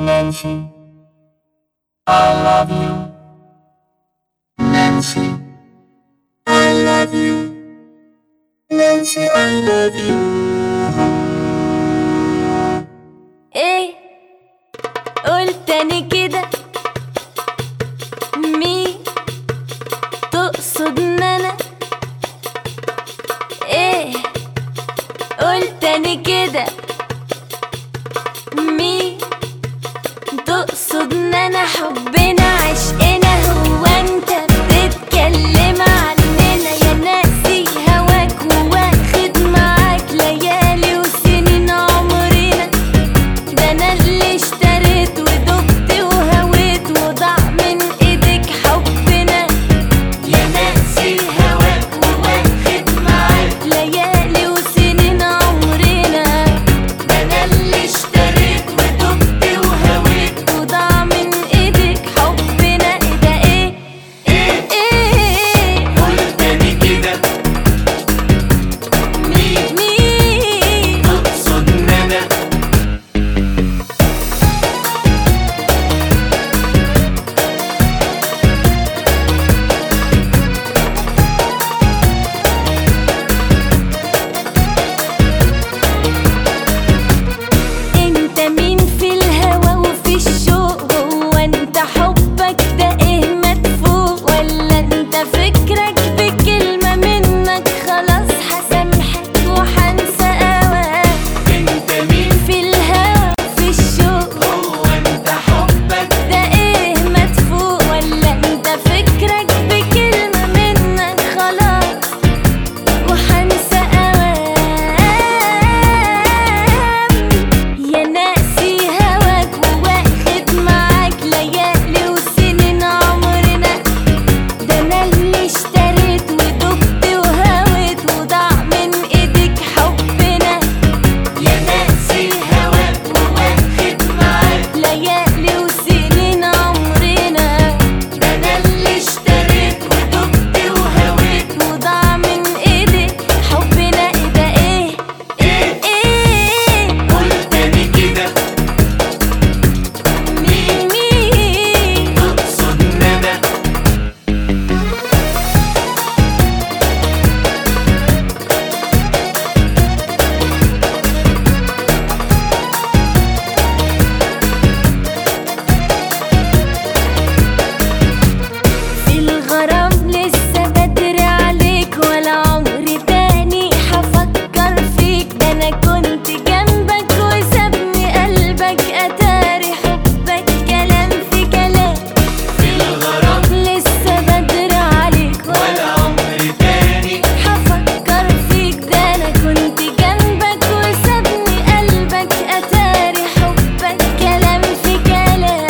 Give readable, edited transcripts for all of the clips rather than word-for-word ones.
Nancy, I love you. Nancy, I love you. Nancy, I love you. ايه قول تاني كده، مين تقصد ان انا؟ ايه قول تاني كده، مين تقصد ان انا؟ حبنا عشقنا هو انت بتتكلم عننا؟ يا ناسي هواك وواخد معاك ليالي وسنين عمرنا. ده انا اللي اشتريت ودقت وهويت وضاع من ايدك حبنا. يا ناسي هواك وواخد معاك ليالي وسنين عمرنا. ده انا اللي اشتريت ودقت وهويت وضاع من ايدك حبنا. ايه ده ايه ايه قول تاني كده، مين تقصد ان انا؟ انت مين في الهوى وفي الشوق؟ هو انت حبك ده ايه مدفوق؟ ولا انت فكرك بكلمة منك خلاص هسامحك وحنسى اوقات؟ انت مين؟ في الهوى وفي الشوق هو انت حبك ده ايه مدفوق؟ ولا انت فكرك بكلمة منك خلاص وحنسى اوقات؟ يا ناسي هواك وواخد معاك ليالي وسنين عمرنا. ده انا اللي اشتريت ودقت وهويت وضاع من ايدك حبنا. يا ناسي هواك وواخد معاك ليالي وسنين عمرنا. ده انا اللي اشتريت ودقت وهويت وضاع من ايدك حبنا. ايه ده ايه قول تاني كده، مين تقصد ان انا؟ في الغرام لسه بدري عليك، ولا عمري تاني هفكر فيك. ده انا كنت جنبك وسابني قلبك اتاري حبك كلام في كلام. في الغرام لسه بدري عليك ولا عمري تاني. هفكر فيك. ده انا كنت جنبك وسابني قلبك اتاري حبك كلام في كلام.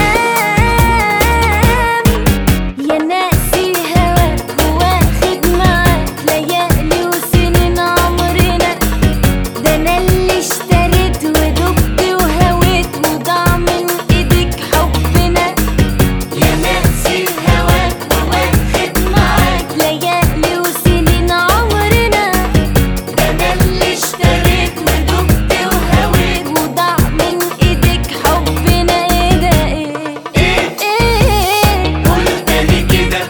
يا ناسي هواك واخد معاك ليالي وسنين عمرنا. ده انا اللي اشتريت ودقت وهويت وضاع من ايدك حبنا. يا ناسي هواك وواخد معاك ليالي وسنين عمرنا. ده انا اللي اشتريت ودقت وهويت وضاع من ايدك حبنا. ايه ده ايه قول تاني كده،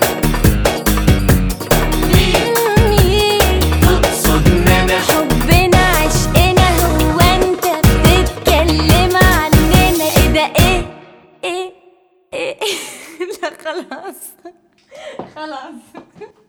مين تقصد ان انا؟ حبنا عشقنا هو انت بتتكلم عننا؟ ايه ده ايه لا خلاص خلاص